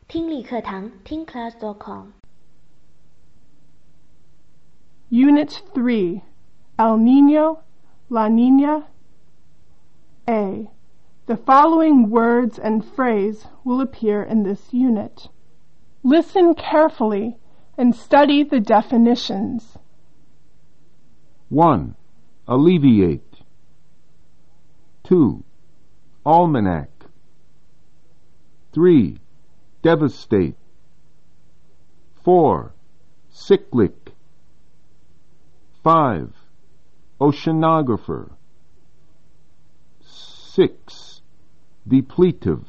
听力课堂听class.com Unit 3, El Niño, La Niña. A. The following words and phrase will appear in this unit. Listen carefully and study the definitions. 1. Alleviate. 2. Almanac. 3. Devastate. 4. Cyclic. 5. Oceanographer. 6. Depletive.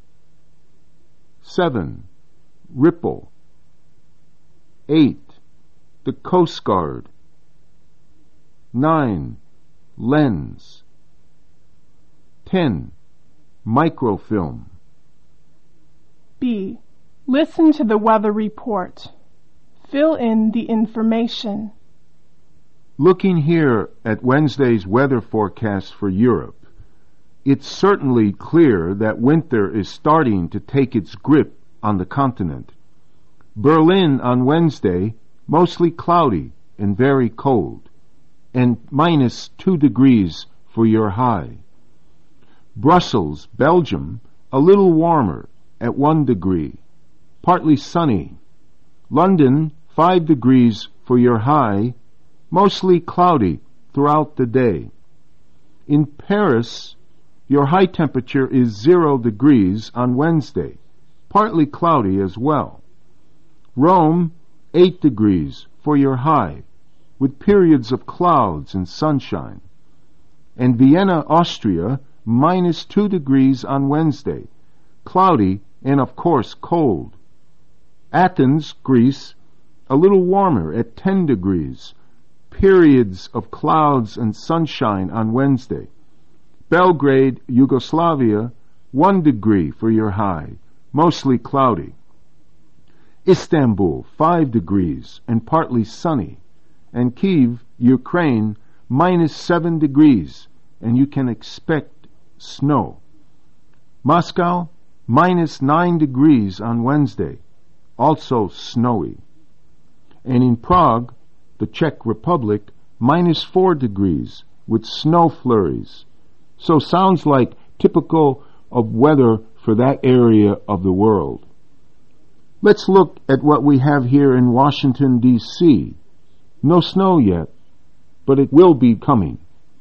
7. Ripple. 8. The Coast Guard. 9. Lens. 10. Microfilm. B. Listen to the weather report. Fill in the information. Looking here at Wednesday's weather forecast for Europe, it's certainly clear that winter is starting to take its grip on the continent. Berlin on Wednesday, mostly cloudy and very cold, and minus 2 degrees for your high. Brussels, Belgium, a little warmer at 1 degree, partly sunny. London, 5 degrees for your high, mostly cloudy throughout the day. In Paris, your high temperature is 0 degrees on Wednesday, partly cloudy as well. Rome, 8 degrees for your high, with periods of clouds and sunshine. And Vienna, Austria, minus 2 degrees on Wednesday, cloudy and of course cold. Athens, Greece, a little warmer at 10 degrees, periods of clouds and sunshine on Wednesday. Belgrade, Yugoslavia, 1 degree for your high, mostly cloudy. Istanbul, 5 degrees and partly sunny. And Kyiv, Ukraine, minus 7 degrees, and you can expect snow. Moscow, minus 9 degrees on Wednesday, also snowy. And in Prague, the Czech Republic, minus 4 degrees with snow flurries. So sounds like typical of weather for that area of the world. Let's look at what we have here in Washington, D.C. No snow yet, but it will be coming.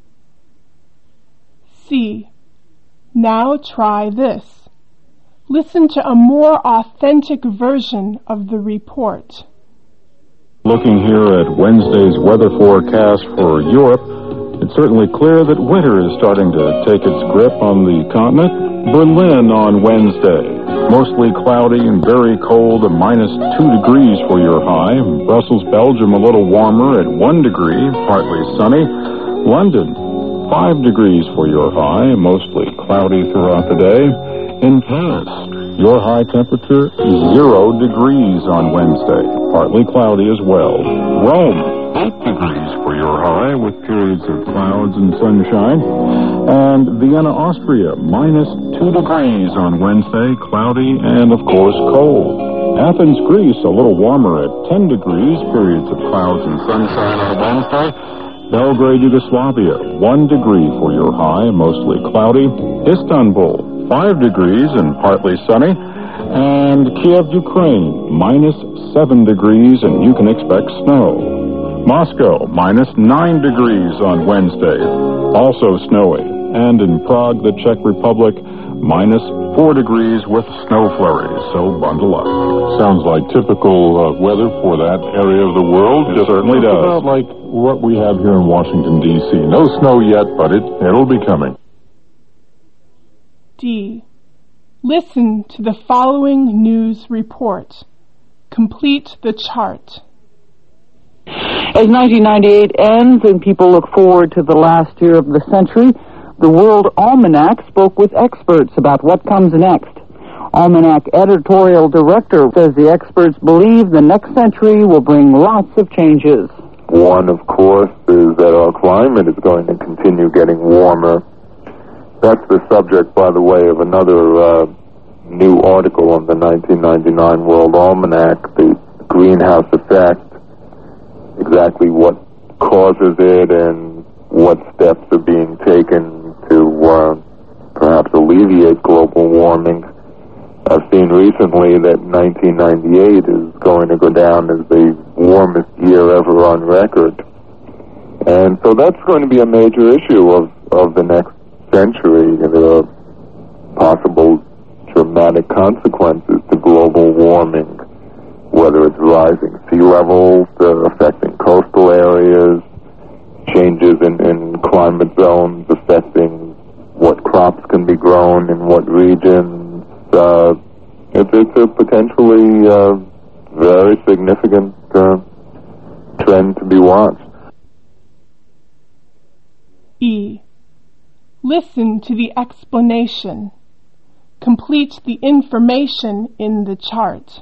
C. Now try this. Listen to a more authentic version of the report. Looking here at Wednesday's weather forecast for Europe, it's certainly clear that winter is starting to take its grip on the continent. Berlin on Wednesday, mostly cloudy and very cold, minus 2 degrees for your high. Brussels, Belgium, a little warmer at 1 degree, partly sunny. London, 5 degrees for your high, mostly cloudy throughout the day. In Paris, your high temperature, 0 degrees on Wednesday, partly cloudy as well. Rome, 8 degrees for your high, with periods of clouds and sunshine. And Vienna, Austria, minus 2 degrees on Wednesday, cloudy and, of course, cold. Athens, Greece, a little warmer at 10 degrees, periods of clouds and sunshine on Wednesday. Belgrade, Yugoslavia, 1 degree for your high, mostly cloudy. Istanbul, 5 degrees and partly sunny. And Kyiv, Ukraine, minus 7 degrees and you can expect snow. Moscow, minus 9 degrees on Wednesday, also snowy. And in Prague, the Czech Republic, minus 4 degrees with snow flurries, so bundle up. Sounds like typical weather for that area of the world. It certainly does. About like what we have here in Washington, D.C. No snow yet, but it'll be coming. D. Listen to the following news report. Complete the chart. As 1998 ends and people look forward to the last year of the century, the World Almanac spoke with experts about what comes next. Almanac editorial director says the experts believe the next century will bring lots of changes. One, of course, is that our climate is going to continue getting warmer. That's the subject, by the way, of another new article in the 1999 World Almanac, the greenhouse effect, exactly what causes it and what steps are being taken to perhaps alleviate global warming. I've seen recently that 1998 is going to go down as the warmest year ever on record. And so that's going to be a major issue of the next century. There are possible dramatic consequences to global warming, whether it's rising sea levels affecting coastal areas, changes in climate zones affecting what crops can be grown in what regions. It's a potentially very significant trend to be watched. E. Listen to the explanation. Complete the information in the chart.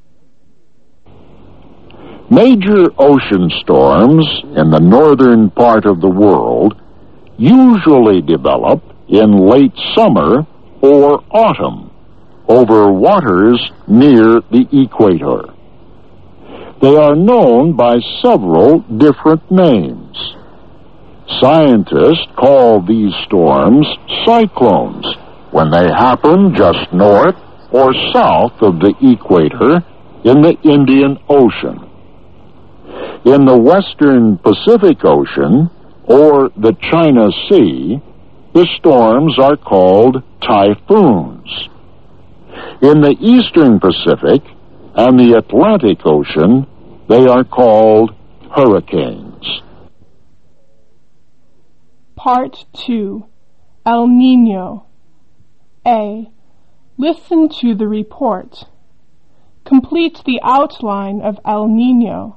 Major ocean storms in the northern part of the world usually develop in late summer or autumn over waters near the equator. They are known by several different names. Scientists call these storms cyclones when they happen just north or south of the equator in the Indian Ocean. In the western Pacific Ocean or the China Sea, the storms are called typhoons. In the eastern Pacific and the Atlantic Ocean, they are called hurricanes. Part 2. El Niño. A. Listen to the report. Complete the outline of El Niño.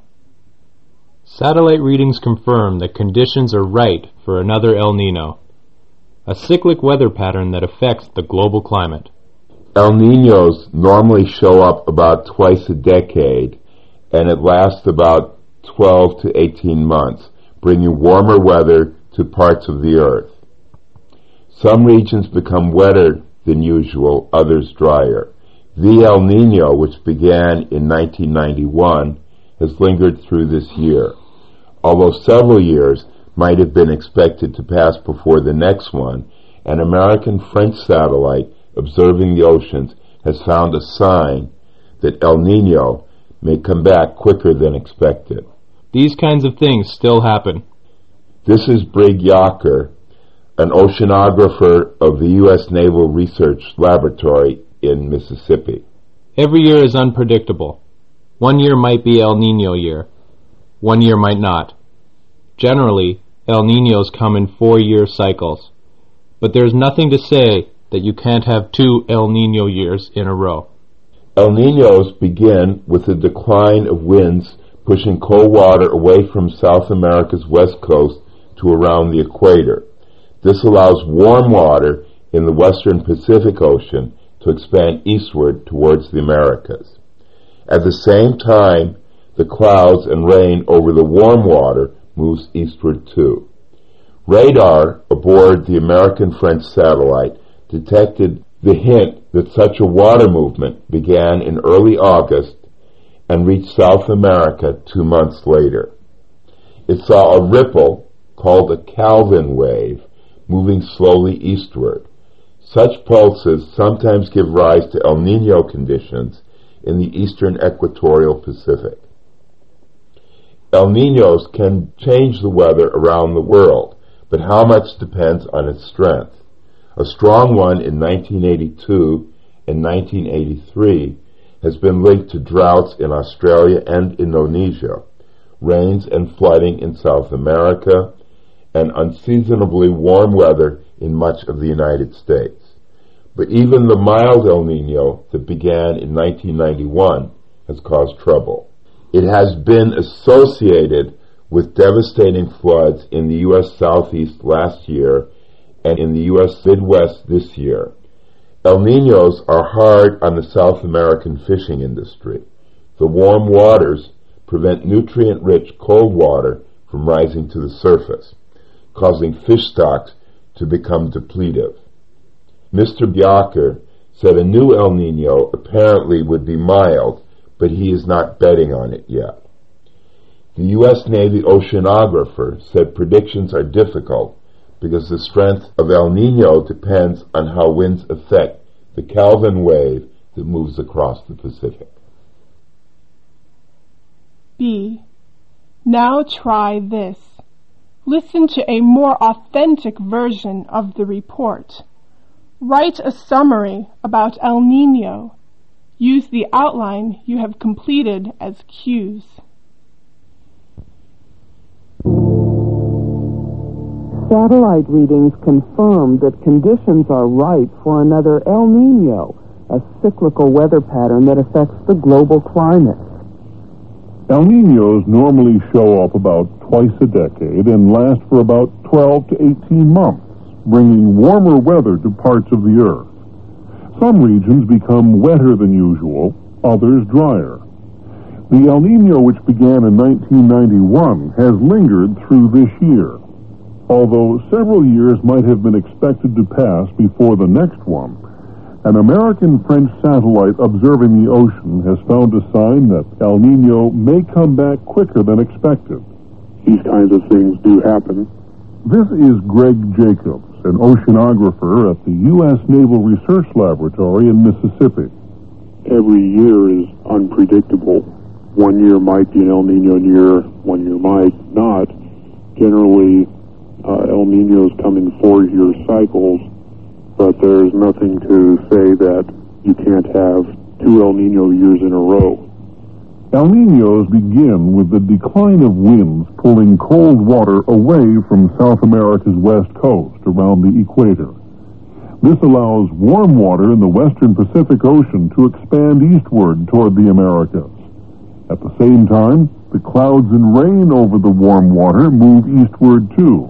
Satellite readings confirm that conditions are right for another El Niño, a cyclic weather pattern that affects the global climate. El Niños normally show up about twice a decade, and it lasts about 12 to 18 months, bringing warmer weather to parts of the earth. Some regions become wetter than usual, others drier. The El Niño, which began in 1991, has lingered through this year. Although several years might have been expected to pass before the next one, an American-French satellite observing the oceans has found a sign that El Niño may come back quicker than expected. These kinds of things still happen. This is Brig Yacher, an oceanographer of the U.S. Naval Research Laboratory in Mississippi. Every year is unpredictable. One year might be El Niño year. One year might not. Generally, El Niños come in 4-year cycles. But there's nothing to say that you can't have 2 El Niño years in a row. El Niños begin with the decline of winds pushing cold water away from South America's west coast to around the equator. This allows warm water in the western Pacific Ocean to expand eastward towards the Americas. At the same time, the clouds and rain over the warm water moves eastward too. Radar aboard the American-French satellite detected the hint that such a water movement began in early August and reached South America 2 months later. It saw a ripple called a Calvin wave moving slowly eastward. Such pulses sometimes give rise to El Niño conditions in the eastern equatorial Pacific. El Niños can change the weather around the world, but how much depends on its strength. A strong one in 1982 and 1983 has been linked to droughts in Australia and Indonesia, rains and flooding in South America, and unseasonably warm weather in much of the United States. But even the mild El Niño that began in 1991 has caused trouble. It has been associated with devastating floods in the U.S. Southeast last year and in the U.S. Midwest this year. El Niños are hard on the South American fishing industry. The warm waters prevent nutrient-rich cold water from rising to the surface, causing fish stocks to become depletive. Mr. Yacher said a new El Nino apparently would be mild, but he is not betting on it yet. The U.S. Navy oceanographer said predictions are difficult because the strength of El Nino depends on how winds affect the Kelvin wave that moves across the Pacific. B. Now try this. Listen to a more authentic version of the report. Write a summary about El Nino. Use the outline you have completed as cues. Satellite readings confirm that conditions are right for another El Nino, a cyclical weather pattern that affects the global climate. El Niños normally show up about twice a decade and last for about 12 to 18 months, bringing warmer weather to parts of the earth. Some regions become wetter than usual, others drier. The El Nino, which began in 1991, has lingered through this year. Although several years might have been expected to pass before the next one, an American-French satellite observing the ocean has found a sign that El Nino may come back quicker than expected. These kinds of things do happen. This is Greg Jacobs, an oceanographer at the U.S. Naval Research Laboratory in Mississippi. Every year is unpredictable. One year might be an El Nino year, one year might not. Generally, El Ninos come in 4-year cycles, but there's nothing to say that you can't have 2 El Nino years in a row. El Ninos begin with the decline of winds pulling cold water away from South America's west coast around the equator. This allows warm water in the western Pacific Ocean to expand eastward toward the Americas. At the same time, the clouds and rain over the warm water move eastward too.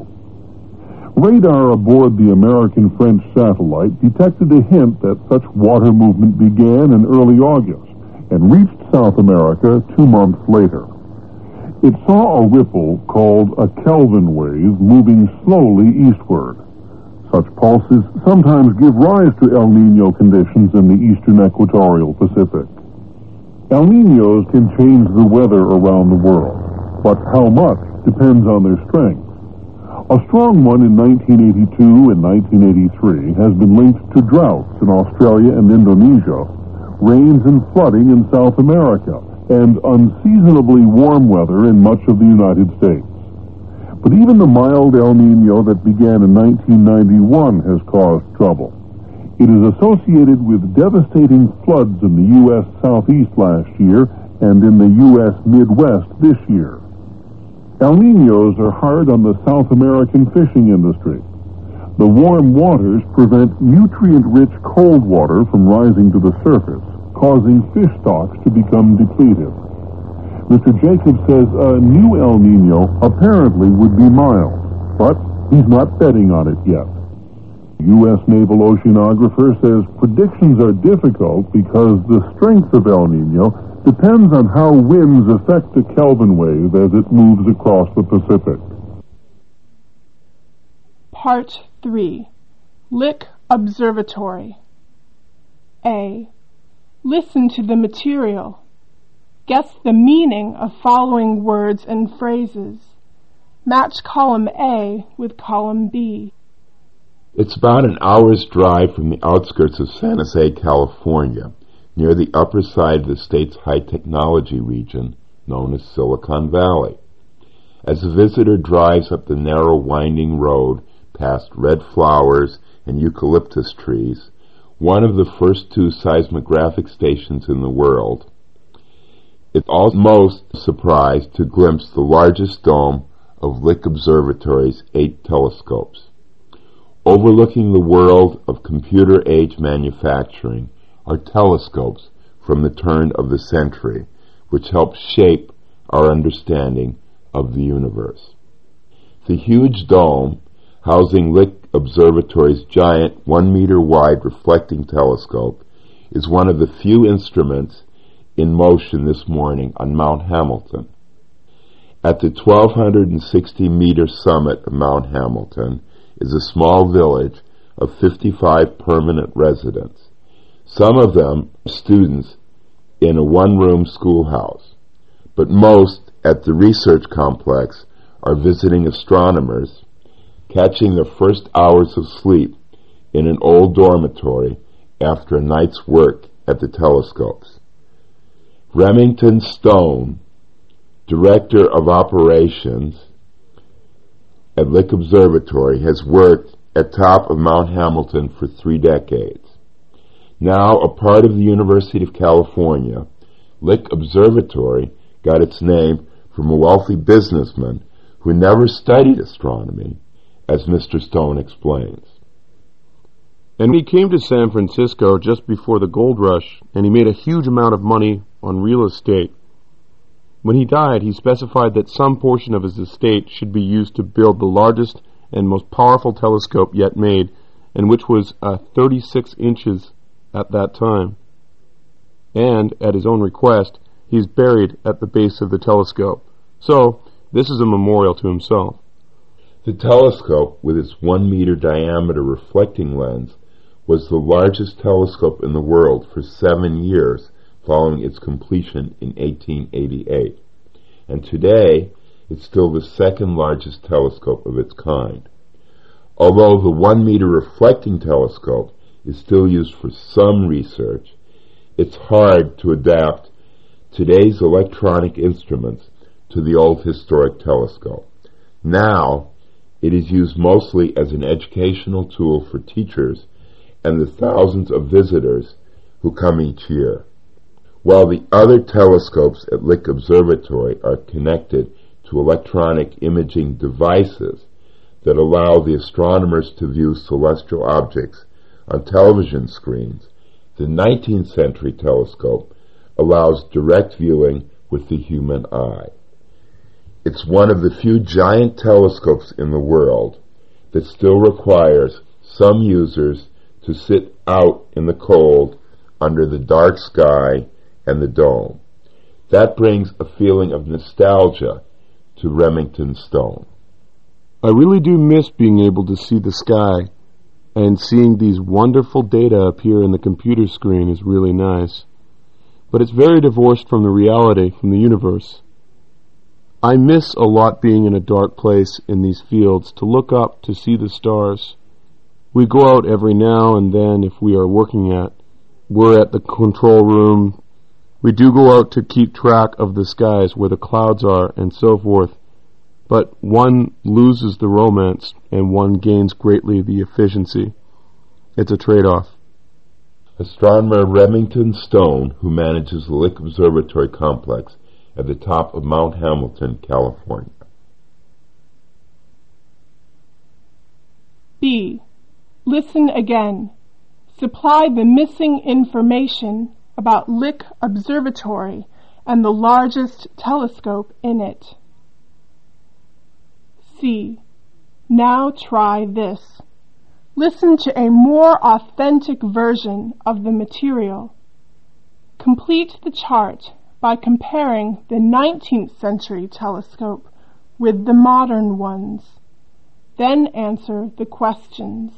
Radar aboard the American-French satellite detected a hint that such water movement began in early August and reached South America 2 months later. It saw a ripple called a Kelvin wave moving slowly eastward. Such pulses sometimes give rise to El Nino conditions in the eastern equatorial Pacific. El Ninos can change the weather around the world, but how much depends on their strength. A strong one in 1982 and 1983 has been linked to droughts in Australia and Indonesia, rains and flooding in South America, and unseasonably warm weather in much of the United States. But even the mild El Nino that began in 1991 has caused trouble. It is associated with devastating floods in the U.S. Southeast last year and in the U.S. Midwest this year. El Ninos are hard on the South American fishing industry. The warm waters prevent nutrient-rich cold water from rising to the surface, causing fish stocks to become depleted. Mr. Jacobs says a new El Nino apparently would be mild, but he's not betting on it yet. U.S. Naval oceanographer says predictions are difficult because the strength of El Nino depends on how winds affect the Kelvin wave as it moves across the Pacific. Part 3. Lick Observatory. A. Listen to the material. Guess the meaning of following words and phrases. Match column A with column B. It's about an hour's drive from the outskirts of San Jose, California, near the upper side of the state's high-technology region, known as Silicon Valley. As the visitor drives up the narrow, winding road past red flowers and eucalyptus trees, one of the first 2 seismographic stations in the world, it's almost surprised to glimpse the largest dome of Lick Observatory's 8 telescopes. Overlooking the world of computer-age manufacturing are telescopes from the turn of the century, which help shape our understanding of the universe. The huge dome, housing Lick Observatory's giant 1-meter-wide reflecting telescope, is one of the few instruments in motion this morning on Mount Hamilton. At the 1,260-meter summit of Mount Hamilton is a small village of 55 permanent residents. Some of them students in a one-room schoolhouse, but most at the research complex are visiting astronomers, catching their first hours of sleep in an old dormitory after a night's work at the telescopes. Remington Stone, Director of Operations at Lick Observatory, has worked at top of Mount Hamilton for 3 decades. Now a part of the University of California, Lick Observatory got its name from a wealthy businessman who never studied astronomy, as Mr. Stone explains. And he came to San Francisco just before the gold rush, and he made a huge amount of money on real estate. When he died, he specified that some portion of his estate should be used to build the largest and most powerful telescope yet made, and which was 36 inches at that time. And, at his own request, he is buried at the base of the telescope. So, this is a memorial to himself. The telescope, with its 1-meter diameter reflecting lens, was the largest telescope in the world for 7 years following its completion in 1888. And today, it's still the second largest telescope of its kind. Although the 1-meter reflecting telescope is still used for some research, it's hard to adapt today's electronic instruments to the old historic telescope. Now, it is used mostly as an educational tool for teachers and the thousands of visitors who come each year. While the other telescopes at Lick Observatory are connected to electronic imaging devices that allow the astronomers to view celestial objects on television screens, the 19th century telescope allows direct viewing with the human eye. It's one of the few giant telescopes in the world that still requires some users to sit out in the cold under the dark sky and the dome. That brings a feeling of nostalgia to Remington Stone. I really do miss being able to see the sky, and seeing these wonderful data appear in the computer screen is really nice. But it's very divorced from the reality, from the universe. I miss a lot being in a dark place in these fields to look up to see the stars. We go out every now and then if we are we're at the control room. We do go out to keep track of the skies, where the clouds are, and so forth. But one loses the romance, and one gains greatly the efficiency. It's a trade-off. Astronomer Remington Stone, who manages the Lick Observatory complex at the top of Mount Hamilton, California. B. Listen again. Supply the missing information about Lick Observatory and the largest telescope in it. C. Now try this. Listen to a more authentic version of the material. Complete the chart by comparing the 19th century telescope with the modern ones. Then answer the questions.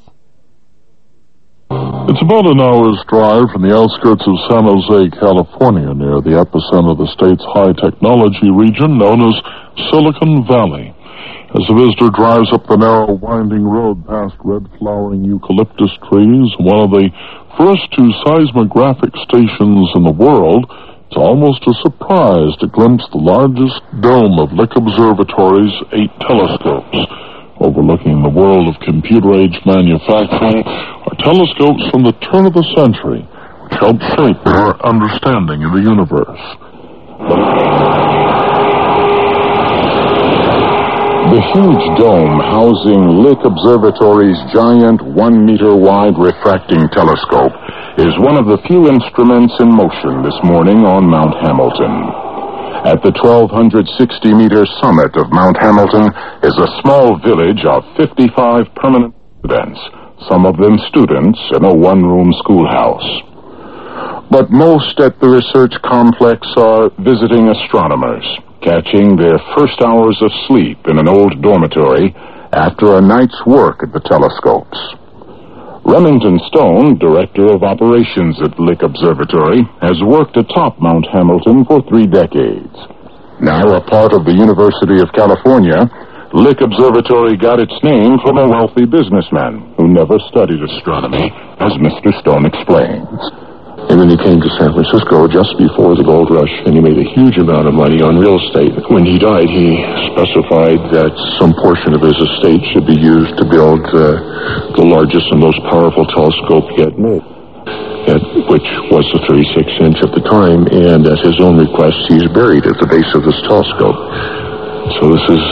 It's about an hour's drive from the outskirts of San Jose, California, near the epicenter of the state's high-technology region known as Silicon Valley. As the visitor drives up the narrow, winding road past red-flowering eucalyptus trees, one of the first 2 seismographic stations in the world, it's almost a surprise to glimpse the largest dome of Lick Observatory's 8 telescopes. Overlooking the world of computer-age manufacturing are telescopes from the turn of the century, which help shape our understanding of the universe. The huge dome housing Lick Observatory's giant 1-meter-wide refracting telescope is one of the few instruments in motion this morning on Mount Hamilton. At the 1,260-meter summit of Mount Hamilton is a small village of 55 permanent residents, some of them students in a one-room schoolhouse. But most at the research complex are visiting astronomers, catching their first hours of sleep in an old dormitory after a night's work at the telescopes. Remington Stone, Director of Operations at Lick Observatory, has worked atop Mount Hamilton for 3 decades. Now a part of the University of California, Lick Observatory got its name from a wealthy businessman who never studied astronomy, as Mr. Stone explains. And then he came to San Francisco just before the gold rush, and he made a huge amount of money on real estate. When he died, he specified that some portion of his estate should be used to build the largest and most powerful telescope yet made, which was the 36-inch at the time, and at his own request, he's buried at the base of this telescope. So this is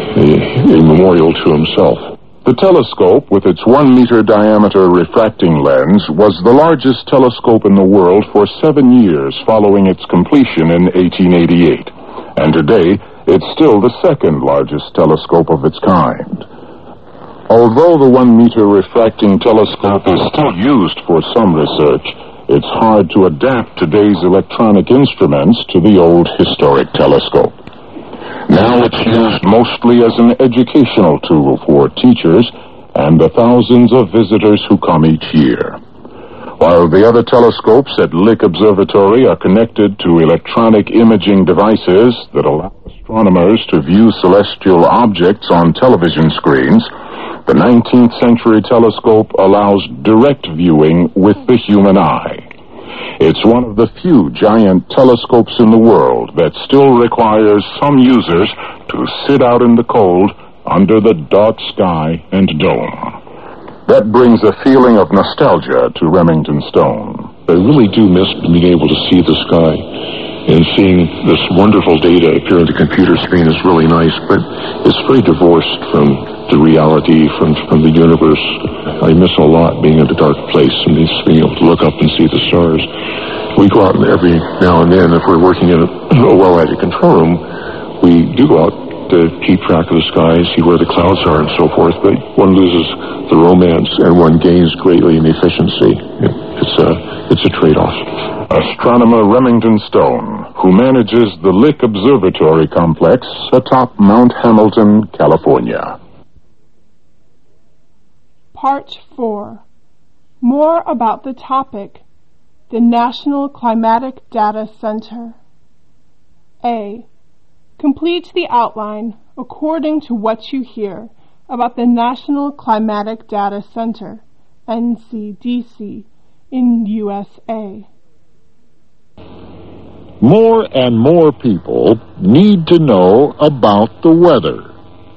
a memorial to himself. The telescope, with its 1-meter diameter refracting lens, was the largest telescope in the world for 7 years following its completion in 1888. And today, it's still the second largest telescope of its kind. Although the 1-meter refracting telescope is still used for some research, it's hard to adapt today's electronic instruments to the old historic telescope. Now it's used mostly as an educational tool for teachers and the thousands of visitors who come each year. While the other telescopes at Lick Observatory are connected to electronic imaging devices that allow astronomers to view celestial objects on television screens, the 19th century telescope allows direct viewing with the human eye. It's one of the few giant telescopes in the world that still requires some users to sit out in the cold under the dark sky and dome. That brings a feeling of nostalgia to Remington Stone. I really do miss being able to see the sky, and seeing this wonderful data appear on the computer screen is really nice, but it's very divorced from the reality, from the universe. I miss a lot being in a dark place and being able to look up and see the stars. We go out every now and then, if we're working in a well-lighted control room, we do go out to keep track of the sky, see where the clouds are and so forth, but one loses the romance and one gains greatly in efficiency. It's a trade-off. Astronomer Remington Stone, who manages the Lick Observatory complex atop Mount Hamilton, California. Part 4. More about the topic, the National Climatic Data Center. A. Complete the outline according to what you hear about the National Climatic Data Center, NCDC, in USA. More and more people need to know about the weather.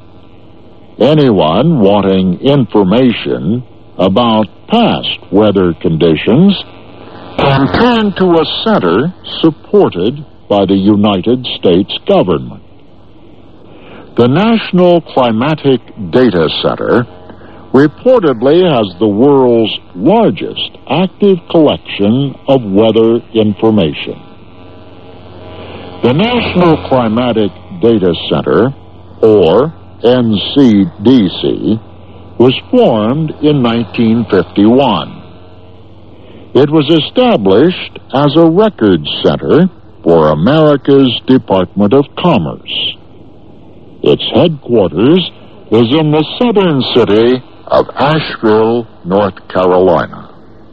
Anyone wanting information about past weather conditions can turn to a center supported by the United States government. The National Climatic Data Center reportedly has the world's largest active collection of weather information. The National Climatic Data Center, or NCDC, was formed in 1951. It was established as a records center for America's Department of Commerce. Its headquarters is in the southern city of Asheville, North Carolina.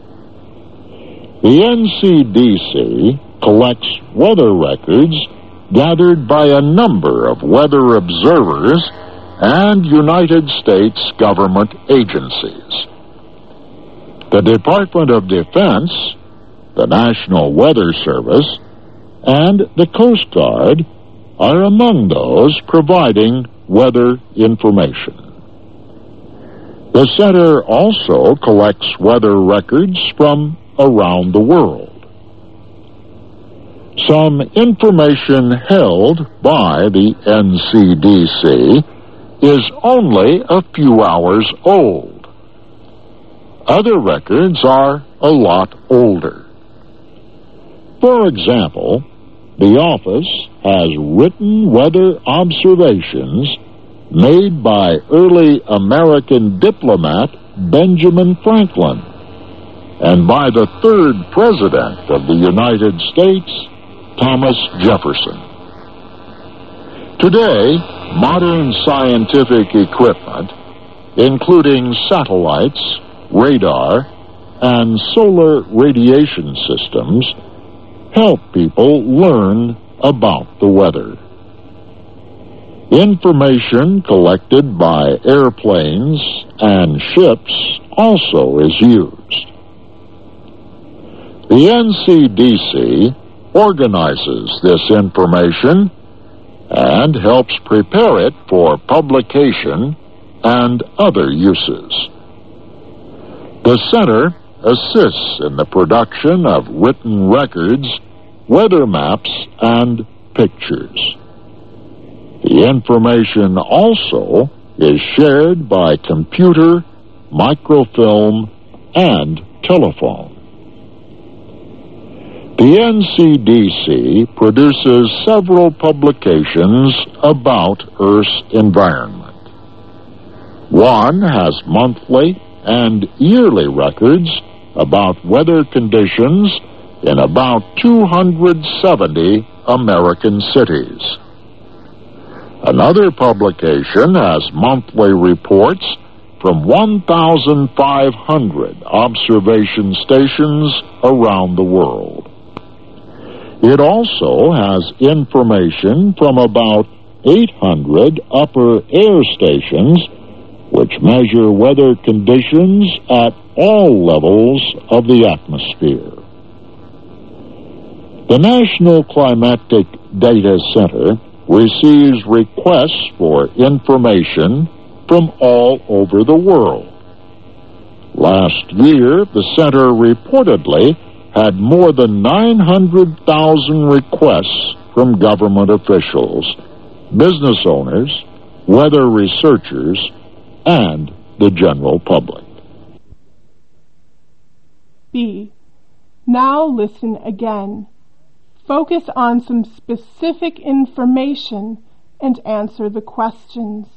The NCDC collects weather records gathered by a number of weather observers and United States government agencies. The Department of Defense, the National Weather Service, and the Coast Guard are among those providing weather information. The center also collects weather records from around the world. Some information held by the NCDC is only a few hours old. Other records are a lot older. For example, the office has written weather observations made by early American diplomat Benjamin Franklin and by the third President of the United States, Thomas Jefferson. Today, modern scientific equipment, including satellites, radar, and solar radiation systems help people learn about the weather. Information collected by airplanes and ships also is used. The NCDC organizes this information and helps prepare it for publication and other uses. The Center assists in the production of written records, weather maps, and pictures. The information also is shared by computer, microfilm, and telephone. The NCDC produces several publications about Earth's environment. One has monthly and yearly records about weather conditions in about 270 American cities. Another publication has monthly reports from 1,500 observation stations around the world. It also has information from about 800 upper air stations which measure weather conditions at all levels of the atmosphere. The National Climatic Data Center receives requests for information from all over the world. Last year, the center reportedly had more than 900,000 requests from government officials, business owners, weather researchers, and the general public. B. Now listen again. Focus on some specific information and answer the questions.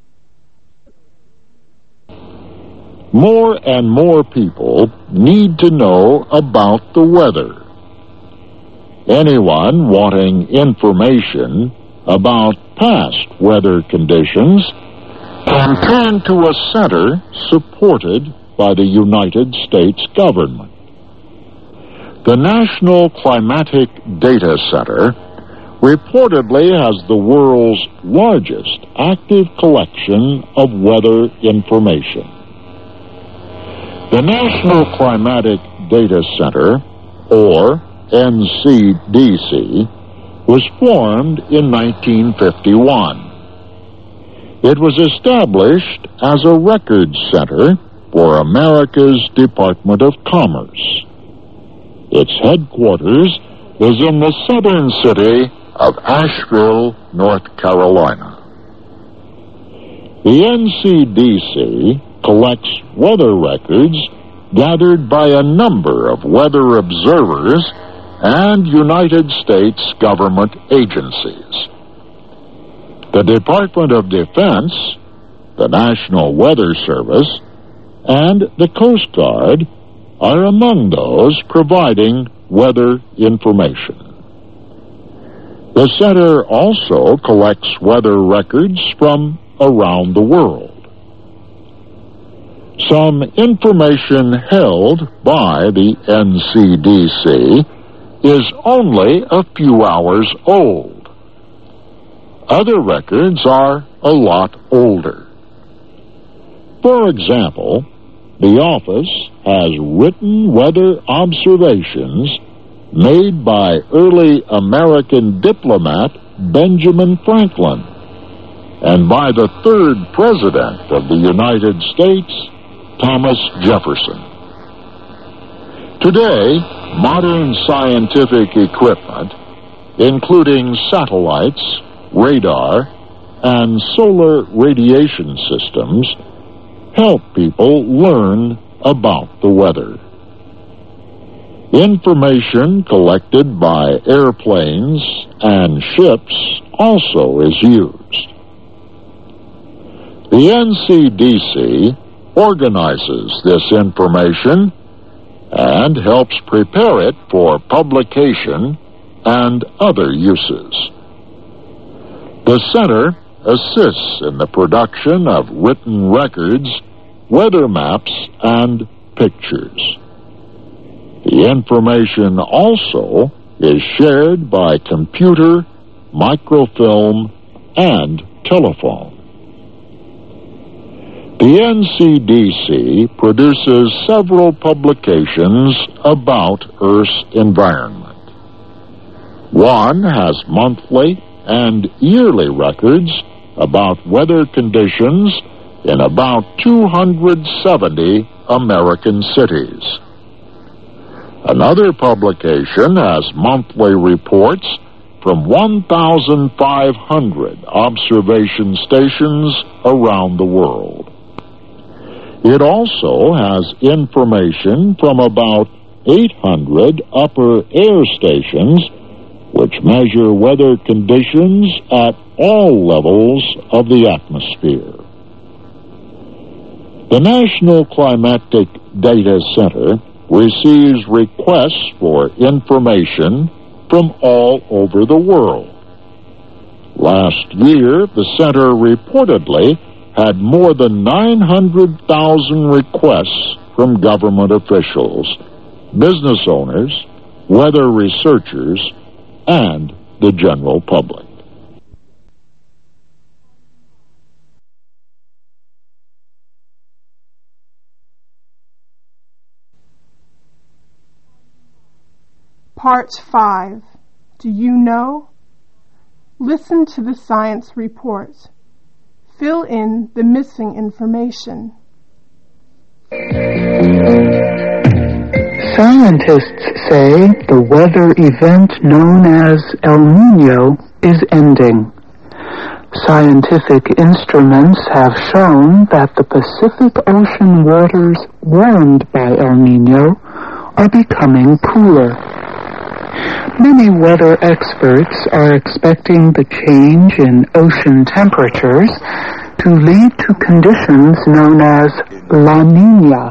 More and more people need to know about the weather. Anyone wanting information about past weather conditions can turn to a center supported by the United States government. The National Climatic Data Center reportedly has the world's largest active collection of weather information. The National Climatic Data Center, or NCDC, was formed in 1951. It was established as a records center for America's Department of Commerce. Its headquarters is in the southern city of Asheville, North Carolina. The NCDC collects weather records gathered by a number of weather observers and United States government agencies. The Department of Defense, the National Weather Service, and the Coast Guard are among those providing weather information. The center also collects weather records from around the world. Some information held by the NCDC is only a few hours old. Other records are a lot older. For example, the office has written weather observations made by early American diplomat Benjamin Franklin and by the third President of the United States, Thomas Jefferson. Today, modern scientific equipment, including satellites, radar, and solar radiation systems, help people learn about the weather. Information collected by airplanes and ships also is used. The NCDC organizes this information and helps prepare it for publication and other uses. The center assists in the production of written records, weather maps, and pictures. The information also is shared by computer, microfilm, and telephone. The NCDC produces several publications about Earth's environment. One has monthly and yearly records about weather conditions in about 270 American cities. Another publication has monthly reports from 1,500 observation stations around the world. It also has information from about 800 upper air stations which measure weather conditions at all levels of the atmosphere. The National Climatic Data Center receives requests for information from all over the world. Last year, the center reportedly had more than 900,000 requests from government officials, business owners, weather researchers, and the general public. Part 5. Do you know? Listen to the science report. Fill in the missing information. Scientists say the weather event known as El Niño is ending. Scientific instruments have shown that the Pacific Ocean waters warmed by El Niño are becoming cooler. Many weather experts are expecting the change in ocean temperatures to lead to conditions known as La Niña.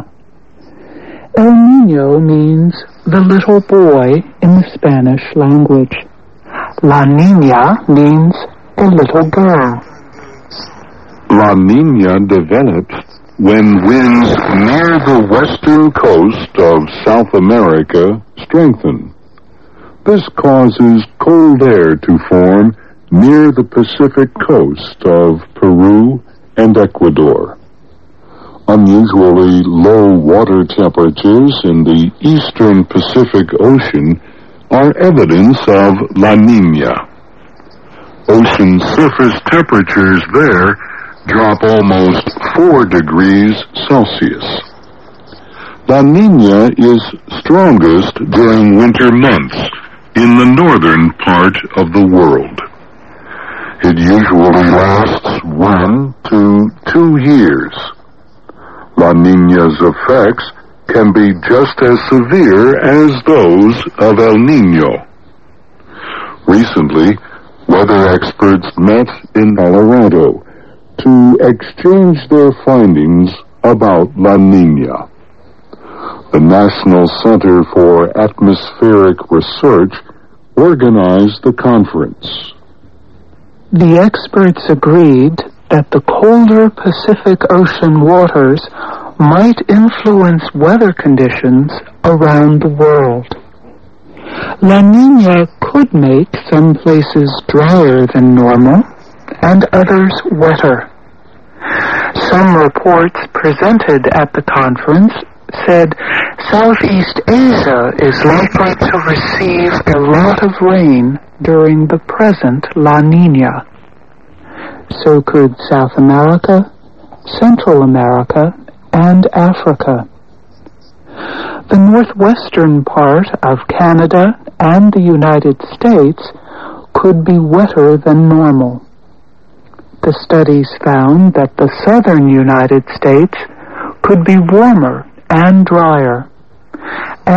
El Niño means the little boy in the Spanish language. La Niña means a little girl. La Niña develops when winds near the western coast of South America strengthen. This causes cold air to form near the Pacific coast of Peru and Ecuador. Unusually low water temperatures in the eastern Pacific Ocean are evidence of La Niña. Ocean surface temperatures there drop almost 4 degrees Celsius. La Niña is strongest during winter months in the northern part of the world. It usually lasts 1 to 2 years. La Niña's effects can be just as severe as those of El Niño. Recently, weather experts met in Colorado to exchange their findings about La Niña. The National Center for Atmospheric Research organized the conference. The experts agreed that the colder Pacific Ocean waters might influence weather conditions around the world. La Niña could make some places drier than normal and others wetter. Some reports presented at the conference said Southeast Asia is likely to receive a lot of rain during the present La Niña. So could South America, Central America, and Africa. The northwestern part of Canada and the United States could be wetter than normal. The studies found that the southern United States could be warmer and drier.